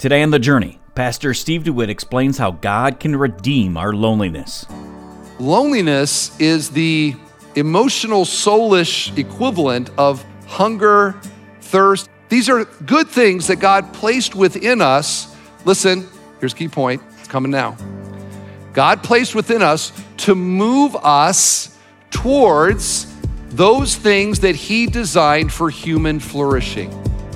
Today on The Journey, Pastor Steve DeWitt explains how God can redeem our loneliness. Loneliness is the emotional, soulish equivalent of hunger, thirst. These are good things that God placed within us. Listen, here's a key point. It's coming now. God placed within us to move us towards those things that He designed for human flourishing.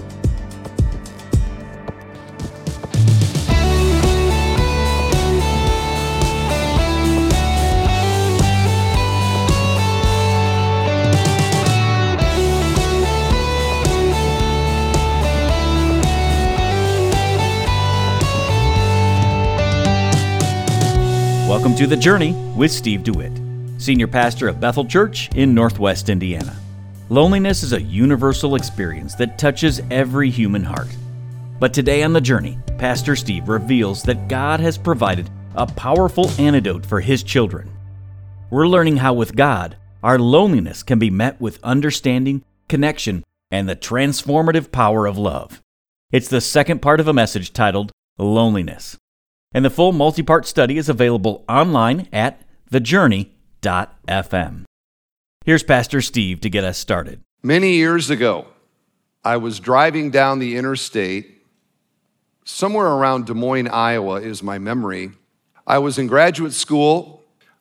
Welcome to The Journey with Steve DeWitt, Senior Pastor of Bethel Church in Northwest Indiana. Loneliness is a universal experience that touches every human heart. But today on The Journey, Pastor Steve reveals that God has provided a powerful antidote for His children. We're learning how with God, our loneliness can be met with understanding, connection, and the transformative power of love. It's the second part of a message titled Loneliness. And the full multi-part study is available online at thejourney.fm. Here's Pastor Steve to get us started. Many years ago, I was driving down the interstate, somewhere around Des Moines, Iowa is my memory. I was in graduate school.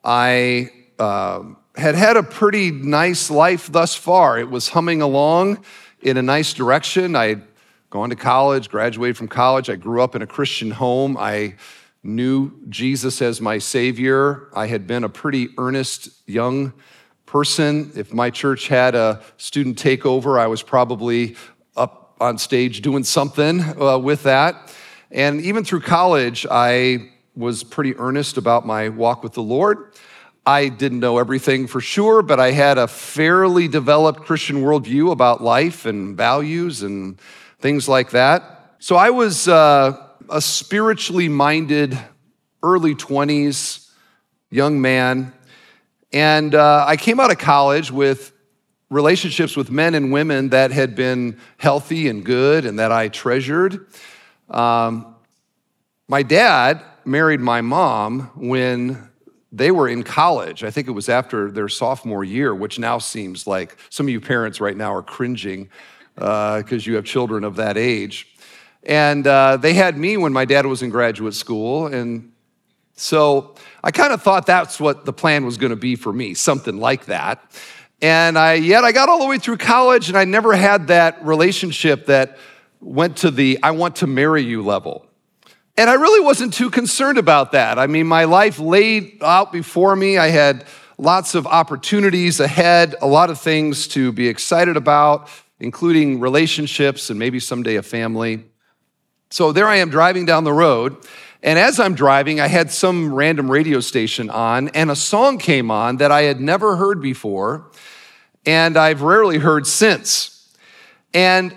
I had a pretty nice life thus far. It was humming along in a nice direction. I had gone to college, graduated from college. I grew up in a Christian home. I knew Jesus as my Savior. I had been a pretty earnest young person. If my church had a student takeover, I was probably up on stage doing something with that. And even through college, I was pretty earnest about my walk with the Lord. I didn't know everything for sure, but I had a fairly developed Christian worldview about life and values and things like that. So I was a spiritually minded, early 20s young man. And I came out of college with relationships with men and women that had been healthy and good and that I treasured. My dad married my mom when they were in college. I think it was after their sophomore year, which now seems like some of you parents right now are cringing because you have children of that age. And they had me when my dad was in graduate school. And so I kind of thought that's what the plan was going to be for me, something like that. And I got all the way through college, and I never had that relationship that went to the I want to marry you level. And I really wasn't too concerned about that. I mean, my life laid out before me. I had lots of opportunities ahead, a lot of things to be excited about, including relationships and maybe someday a family. So there I am driving down the road, and as I'm driving, I had some random radio station on, and a song came on that I had never heard before, and I've rarely heard since. And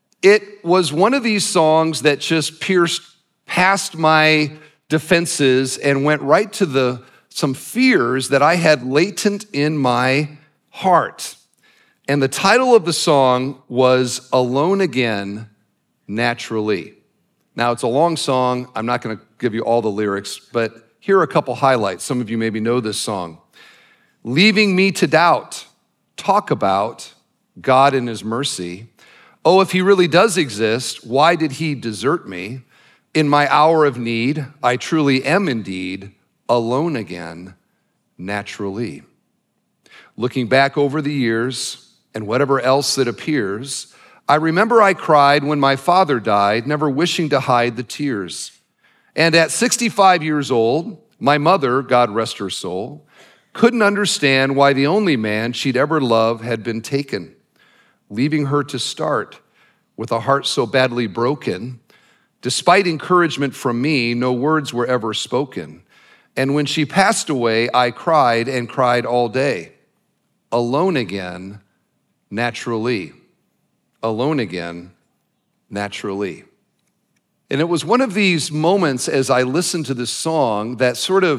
it was one of these songs that just pierced past my defenses and went right to some fears that I had latent in my heart. And the title of the song was Alone Again, Naturally. Now, it's a long song. I'm not going to give you all the lyrics, but here are a couple highlights. Some of you maybe know this song. Leaving me to doubt, talk about God and His mercy. Oh, if He really does exist, why did He desert me? In my hour of need, I truly am indeed alone again, naturally. Looking back over the years and whatever else that appears, I remember I cried when my father died, never wishing to hide the tears. And at 65 years old, my mother, God rest her soul, couldn't understand why the only man she'd ever loved had been taken, leaving her to start with a heart so badly broken. Despite encouragement from me, no words were ever spoken. And when she passed away, I cried and cried all day. Alone again, naturally. Alone again, naturally. And it was one of these moments as I listened to this song that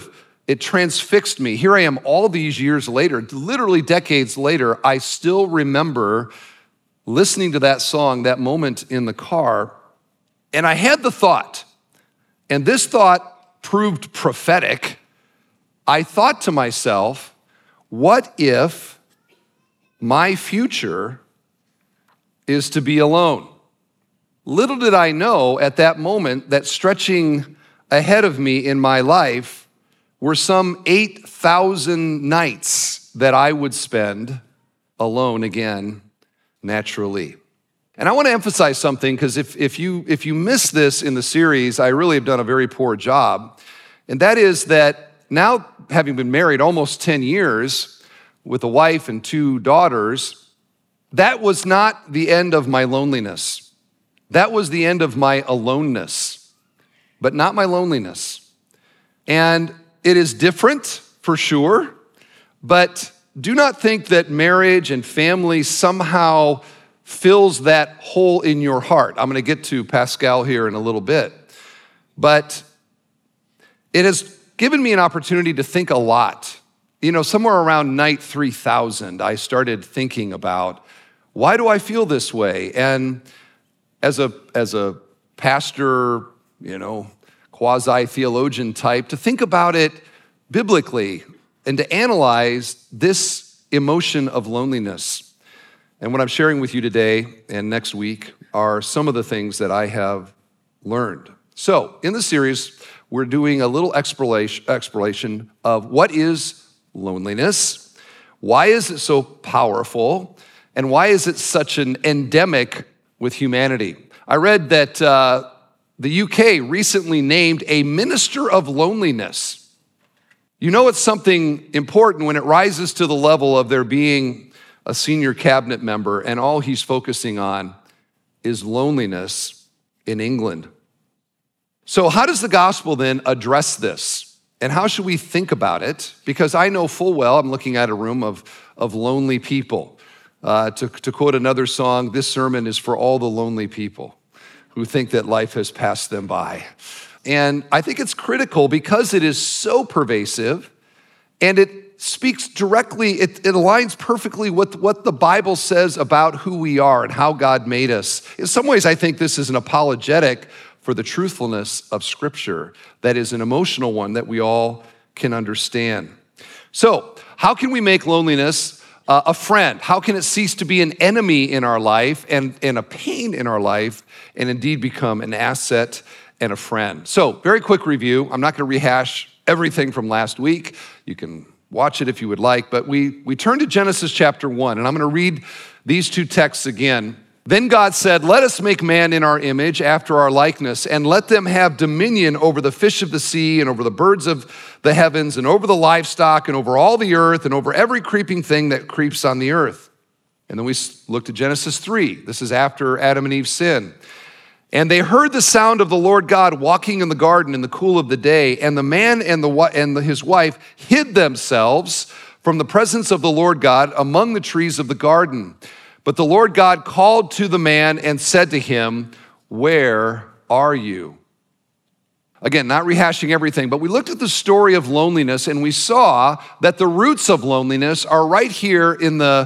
it transfixed me. Here I am all these years later, literally decades later, I still remember listening to that song, that moment in the car, And I had the thought, and this thought proved prophetic. I thought to myself, what if my future is to be alone? Little did I know at that moment that stretching ahead of me in my life were some 8,000 nights that I would spend alone again, naturally. And I want to emphasize something, because if you miss this in the series, I really have done a very poor job. And that is that now, having been married almost 10 years with a wife and 2 daughters, that was not the end of my loneliness. That was the end of my aloneness, but not my loneliness. And it is different for sure, but do not think that marriage and family somehow fills that hole in your heart. I'm going to get to Pascal here in a little bit. But it has given me an opportunity to think a lot. Somewhere around night 3,000, I started thinking about, why do I feel this way? And as a pastor, quasi-theologian type, to think about it biblically and to analyze this emotion of loneliness. And what I'm sharing with you today and next week are some of the things that I have learned. So, in the series, we're doing a little exploration of what is loneliness, why is it so powerful, and why is it such an endemic with humanity. I read that the UK recently named a minister of loneliness. It's something important when it rises to the level of there being a senior cabinet member, and all he's focusing on is loneliness in England. So how does the gospel then address this? And how should we think about it? Because I know full well, I'm looking at a room of lonely people. To quote another song, this sermon is for all the lonely people who think that life has passed them by. And I think it's critical because it is so pervasive, and it speaks directly, it aligns perfectly with what the Bible says about who we are and how God made us. In some ways, I think this is an apologetic for the truthfulness of Scripture that is an emotional one that we all can understand. So, how can we make loneliness a friend? How can it cease to be an enemy in our life and a pain in our life, and indeed become an asset and a friend? So, very quick review. I'm not going to rehash everything from last week. You can watch it if you would like, but we turn to Genesis chapter 1, and I'm going to read these 2 texts again. Then God said, "Let us make man in our image, after our likeness, and let them have dominion over the fish of the sea, and over the birds of the heavens, and over the livestock, and over all the earth, and over every creeping thing that creeps on the earth." And then we looked at Genesis 3. This is after Adam and Eve sinned. "And they heard the sound of the Lord God walking in the garden in the cool of the day, and the man and his wife hid themselves from the presence of the Lord God among the trees of the garden. But the Lord God called to the man and said to him, 'Where are you?'" Again, not rehashing everything, but we looked at the story of loneliness, and we saw that the roots of loneliness are right here in the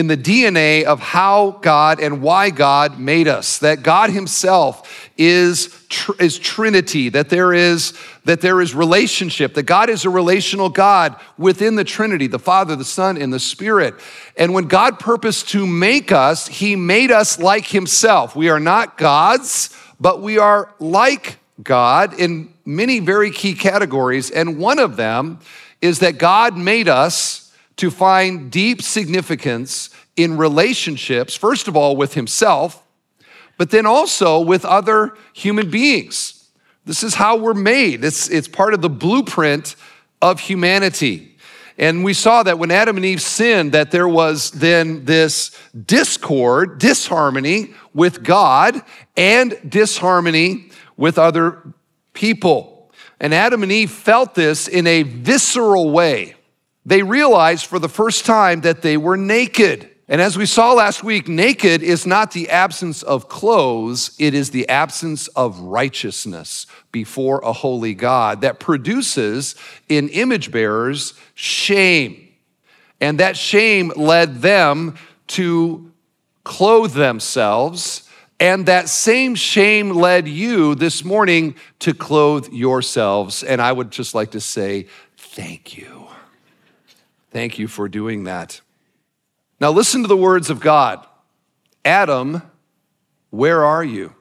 DNA of how God and why God made us. That God himself is Trinity, that there is relationship, that God is a relational God within the Trinity, the Father, the Son, and the Spirit. And when God purposed to make us, he made us like himself. We are not gods, but we are like God in many very key categories, and one of them is that God made us to find deep significance in relationships, first of all with himself, but then also with other human beings. This is how we're made. It's part of the blueprint of humanity. And we saw that when Adam and Eve sinned, that there was then this discord, disharmony with God and disharmony with other people. And Adam and Eve felt this in a visceral way. They realized for the first time that they were naked. And as we saw last week, naked is not the absence of clothes, it is the absence of righteousness before a holy God that produces in image bearers shame. And that shame led them to clothe themselves And that same shame led you this morning to clothe yourselves. And I would just like to say, thank you. Thank you for doing that. Now listen to the words of God. Adam, where are you?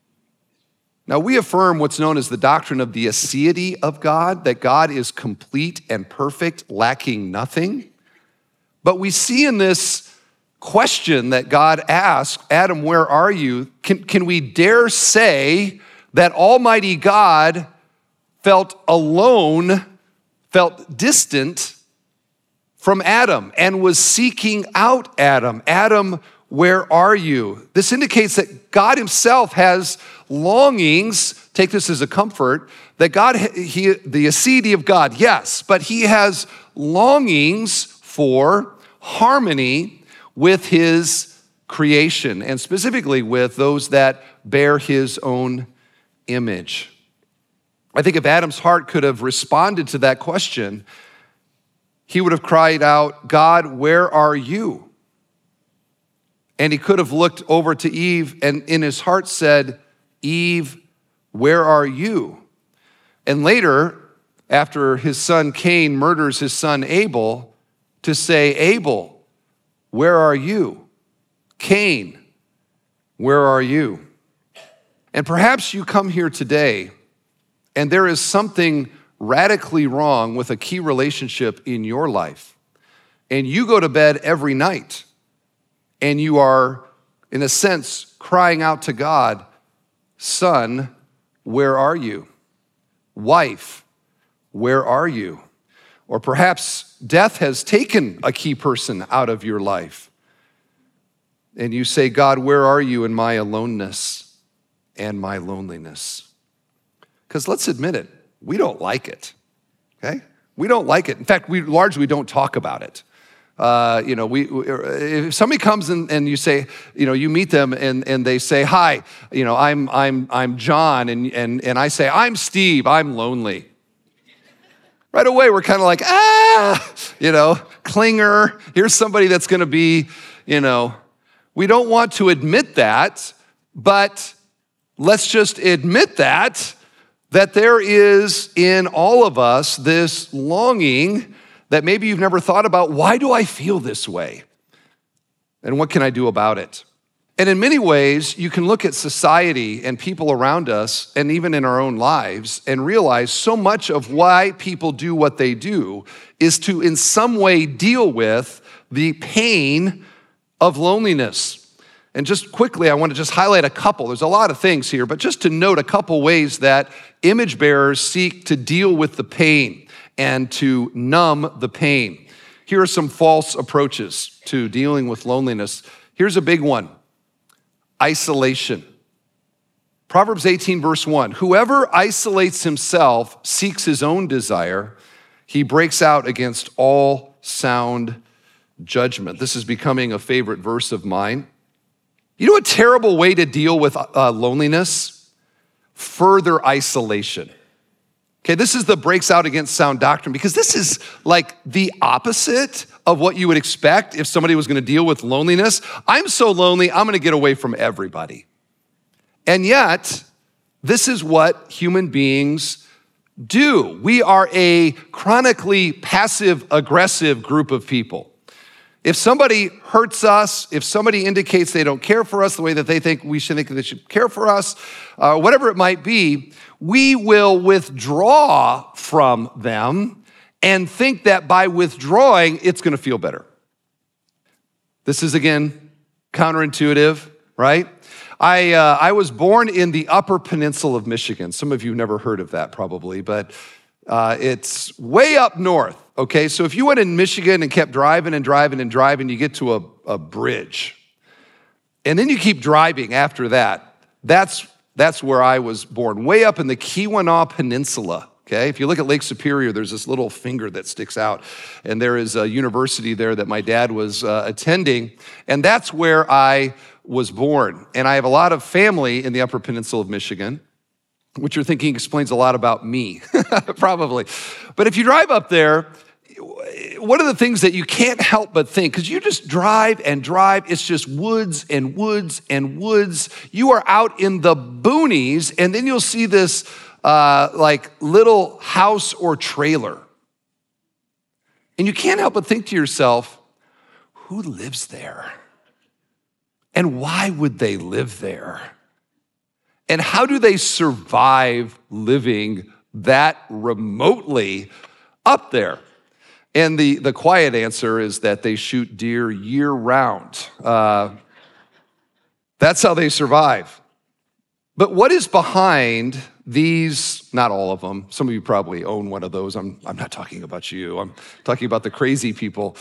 Now we affirm what's known as the doctrine of the aseity of God, that God is complete and perfect, lacking nothing. But we see in this question that God asked, Adam, where are you? Can we dare say that Almighty God felt alone, felt distant from Adam and was seeking out Adam? Adam, where are you? This indicates that God himself has longings, take this as a comfort, that God, the aseity of God, yes, but he has longings for harmony with his creation, and specifically with those that bear his own image. I think if Adam's heart could have responded to that question, he would have cried out, God, where are you? And he could have looked over to Eve and in his heart said, Eve, where are you? And later, after his son Cain murders his son Abel, to say, Abel, where are you? Cain, where are you? And perhaps you come here today and there is something radically wrong with a key relationship in your life. And you go to bed every night and you are, in a sense, crying out to God, son, where are you? Wife, where are you? Or perhaps death has taken a key person out of your life. And you say, God, where are you in my aloneness and my loneliness? Because let's admit it, we don't like it, okay? We don't like it. In fact, we largely don't talk about it. If somebody comes and you say, you meet them and they say, hi, I'm John, and I say, I'm Steve, I'm lonely. Right away, we're kind of like, clinger. Here's somebody that's going to be, we don't want to admit that, but let's just admit that there is in all of us this longing that maybe you've never thought about. Why do I feel this way? And what can I do about it? And in many ways, you can look at society and people around us, and even in our own lives, and realize so much of why people do what they do is to, in some way, deal with the pain of loneliness. And just quickly, I want to just highlight a couple. There's a lot of things here, but just to note a couple ways that image bearers seek to deal with the pain and to numb the pain. Here are some false approaches to dealing with loneliness. Here's a big one. Isolation. Proverbs 18, verse 1, whoever isolates himself seeks his own desire. He breaks out against all sound judgment. This is becoming a favorite verse of mine. You know a terrible way to deal with loneliness? Further isolation. Okay, this is the breaks out against sound doctrine, because this is like the opposite of what you would expect if somebody was going to deal with loneliness. I'm so lonely, I'm going to get away from everybody. And yet, this is what human beings do. We are a chronically passive-aggressive group of people. If somebody hurts us, if somebody indicates they don't care for us the way that they think we should think they should care for us, whatever it might be, we will withdraw from them and think that by withdrawing, it's going to feel better. This is, again, counterintuitive, right? I was born in the Upper Peninsula of Michigan. Some of you have never heard of that probably, but it's way up north, okay? So if you went in Michigan and kept driving and driving and driving, you get to a bridge. And then you keep driving after that. That's where I was born, way up in the Keweenaw Peninsula, okay? If you look at Lake Superior, there's this little finger that sticks out, and there is a university there that my dad was attending, and that's where I was born. And I have a lot of family in the Upper Peninsula of Michigan, which you're thinking explains a lot about me, probably. But if you drive up there, one of the things that you can't help but think, because you just drive and drive, it's just woods and woods and woods. You are out in the boonies, and then you'll see this like little house or trailer. And you can't help but think to yourself, who lives there? And why would they live there? And how do they survive living that remotely up there? And the quiet answer is that they shoot deer year round. That's how they survive. But what is behind these, not all of them, some of you probably own one of those. I'm not talking about you. I'm talking about the crazy people.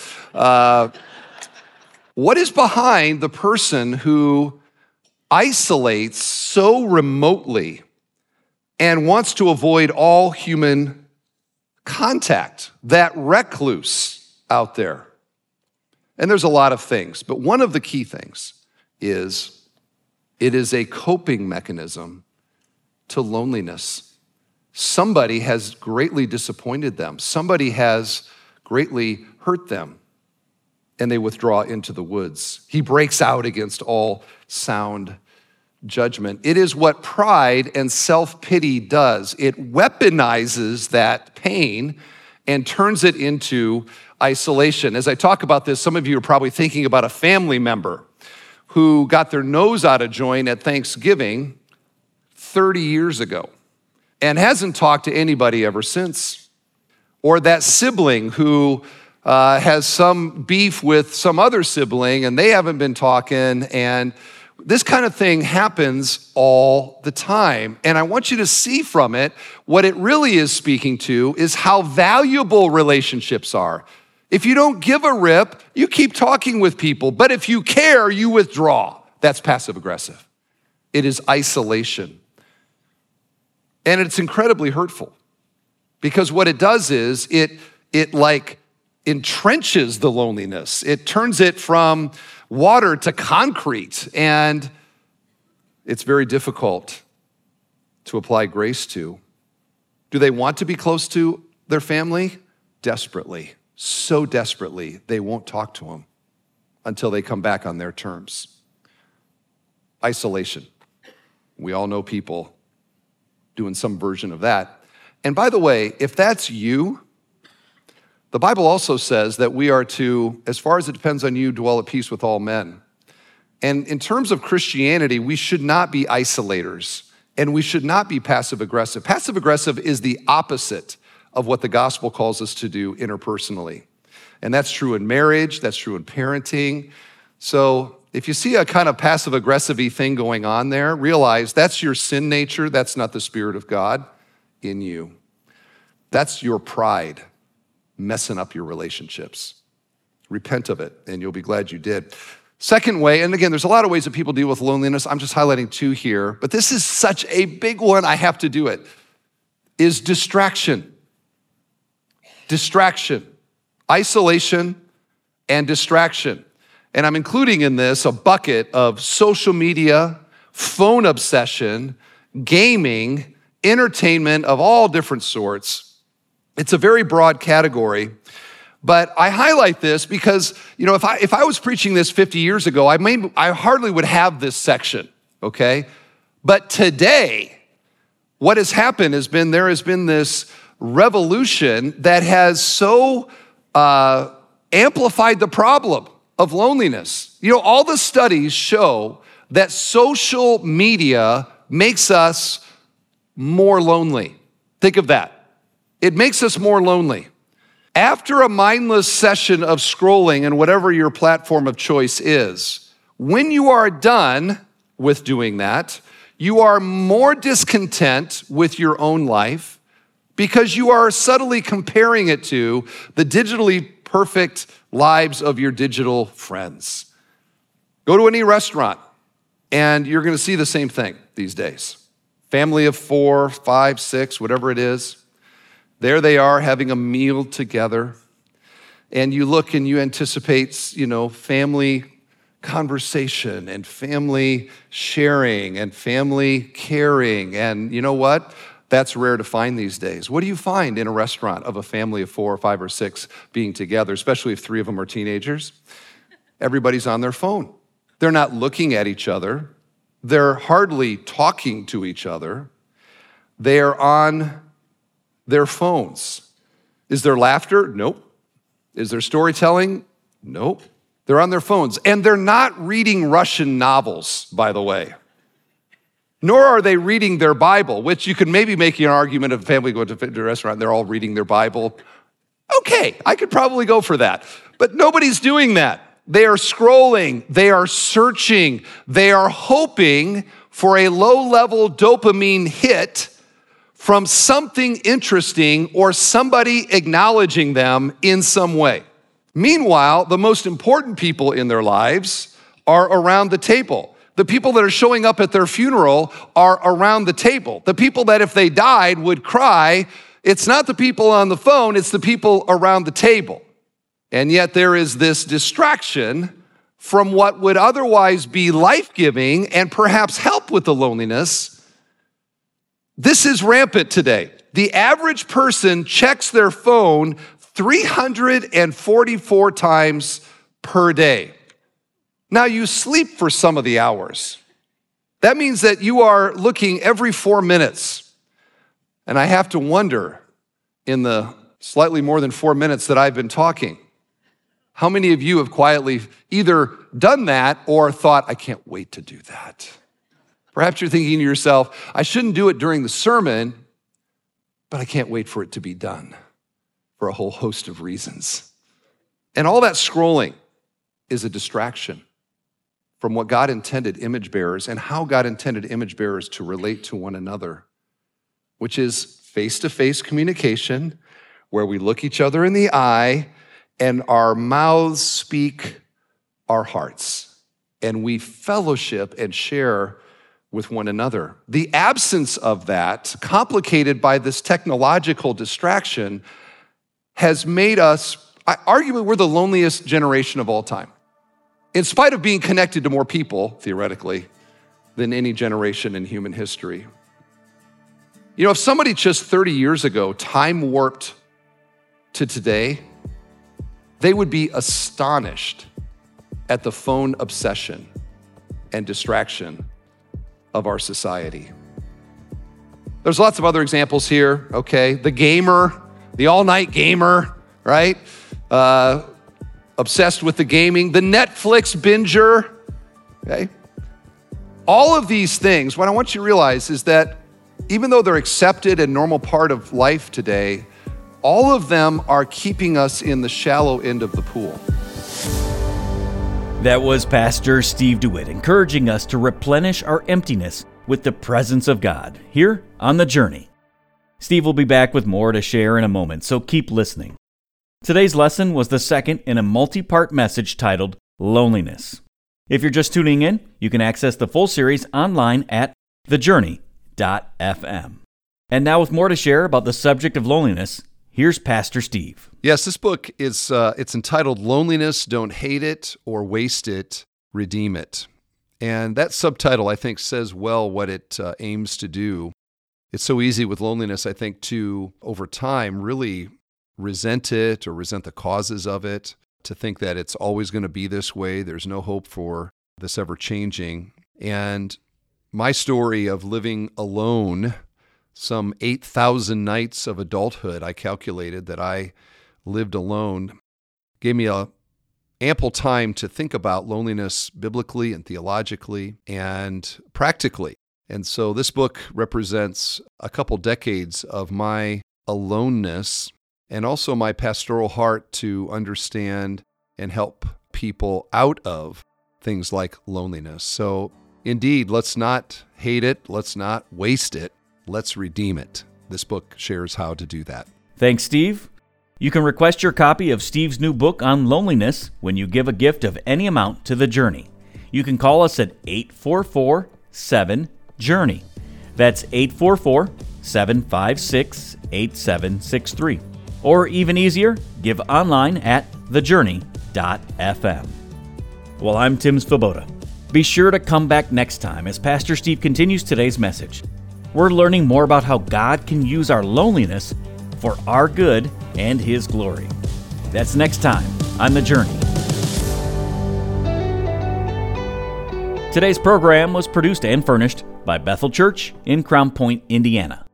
What is behind the person who isolates so remotely and wants to avoid all human contact, that recluse out there? And there's a lot of things, but one of the key things is it is a coping mechanism to loneliness. Somebody has greatly disappointed them. Somebody has greatly hurt them, and they withdraw into the woods. He breaks out against all sound judgment. It is what pride and self-pity does. It weaponizes that pain and turns it into isolation. As I talk about this, some of you are probably thinking about a family member who got their nose out of joint at Thanksgiving 30 years ago and hasn't talked to anybody ever since. Or that sibling who has some beef with some other sibling and they haven't been talking, and this kind of thing happens all the time. And I want you to see from it, what it really is speaking to is how valuable relationships are. If you don't give a rip, you keep talking with people. But if you care, you withdraw. That's passive aggressive. It is isolation. And it's incredibly hurtful, because what it does is it like entrenches the loneliness. It turns it from water to concrete, and it's very difficult to apply grace to. Do they want to be close to their family? Desperately, so desperately, they won't talk to them until they come back on their terms. Isolation. We all know people doing some version of that. And by the way, if that's you, the Bible also says that we are to, as far as it depends on you, dwell at peace with all men. And in terms of Christianity, we should not be isolators, and we should not be passive aggressive. Passive aggressive is the opposite of what the gospel calls us to do interpersonally. And that's true in marriage, that's true in parenting. So if you see a kind of passive aggressive-y thing going on there, realize that's your sin nature, that's not the Spirit of God in you. That's your pride messing up your relationships. Repent of it, and you'll be glad you did. Second way, and again, there's a lot of ways that people deal with loneliness. I'm just highlighting two here, but this is such a big one, I have to do it, is distraction. Distraction. Isolation and distraction. And I'm including in this a bucket of social media, phone obsession, gaming, entertainment of all different sorts. It's a very broad category, but I highlight this because, if I was preaching this 50 years ago, I hardly would have this section, okay? But today, what has happened has been, there has been this revolution that has so amplified the problem of loneliness. All the studies show that social media makes us more lonely. Think of that. It makes us more lonely. After a mindless session of scrolling and whatever your platform of choice is, when you are done with doing that, you are more discontent with your own life because you are subtly comparing it to the digitally perfect lives of your digital friends. Go to any restaurant and you're going to see the same thing these days. Family of 4, 5, 6, whatever it is. There they are having a meal together, and you look and you anticipate, family conversation and family sharing and family caring. And you know what? That's rare to find these days. What do you find in a restaurant of a family of 4 or 5 or 6 being together, especially if 3 of them are teenagers? Everybody's on their phone. They're not looking at each other. They're hardly talking to each other. They are on their phones. Is there laughter? Nope. Is there storytelling? Nope. They're on their phones. And they're not reading Russian novels, by the way. Nor are they reading their Bible, which you could maybe make an argument of a family going to a restaurant and they're all reading their Bible. Okay, I could probably go for that. But nobody's doing that. They are scrolling, they are searching, they are hoping for a low-level dopamine hit from something interesting or somebody acknowledging them in some way. Meanwhile, the most important people in their lives are around the table. The people that are showing up at their funeral are around the table. The people that if they died would cry, it's not the people on the phone, it's the people around the table. And yet there is this distraction from what would otherwise be life-giving and perhaps help with the loneliness. This is rampant today. The average person checks their phone 344 times per day. Now, you sleep for some of the hours. That means that you are looking every 4 minutes. And I have to wonder, in the slightly more than 4 minutes that I've been talking, how many of you have quietly either done that or thought, I can't wait to do that? Perhaps you're thinking to yourself, I shouldn't do it during the sermon, but I can't wait for it to be done for a whole host of reasons. And all that scrolling is a distraction from what God intended image bearers and how God intended image bearers to relate to one another, which is face-to-face communication where we look each other in the eye and our mouths speak our hearts, and we fellowship and share with one another. The absence of that, complicated by this technological distraction, has made us, arguably, we're the loneliest generation of all time. In spite of being connected to more people, theoretically, than any generation in human history. You know, if somebody just 30 years ago time warped to today, they would be astonished at the phone obsession and distraction of our society. There's lots of other examples here, okay? The gamer, the all-night gamer, right? Obsessed with the gaming, the Netflix binger, okay? All of these things, what I want you to realize is that even though they're accepted and normal part of life today, all of them are keeping us in the shallow end of the pool. That was Pastor Steve DeWitt encouraging us to replenish our emptiness with the presence of God here on The Journey. Steve will be back with more to share in a moment, so keep listening. Today's lesson was the second in a multi-part message titled Loneliness. If you're just tuning in, you can access the full series online at thejourney.fm. And now with more to share about the subject of loneliness, here's Pastor Steve. Yes, this book is it's entitled Loneliness, Don't Hate It or Waste It, Redeem It. And that subtitle, I think, says well what it aims to do. It's so easy with loneliness, I think, to, over time, really resent it or resent the causes of it, to think that it's always going to be this way. There's no hope for this ever changing. And my story of living alone, some 8,000 nights of adulthood, I calculated that I lived alone, gave me ample time to think about loneliness biblically and theologically and practically. And so this book represents a couple decades of my aloneness and also my pastoral heart to understand and help people out of things like loneliness. So indeed, let's not hate it, let's not waste it, let's redeem it. This book shares how to do that. Thanks, Steve. You can request your copy of Steve's new book on loneliness when you give a gift of any amount to The Journey. You can call us at 844-7-JOURNEY. That's 844-756-8763. Or even easier, give online at thejourney.fm. Well, I'm Tim Svoboda. Be sure to come back next time as Pastor Steve continues today's message. we're learning more about how God can use our loneliness for our good and His glory. That's next time on The Journey. Today's program was produced and furnished by Bethel Church in Crown Point, Indiana.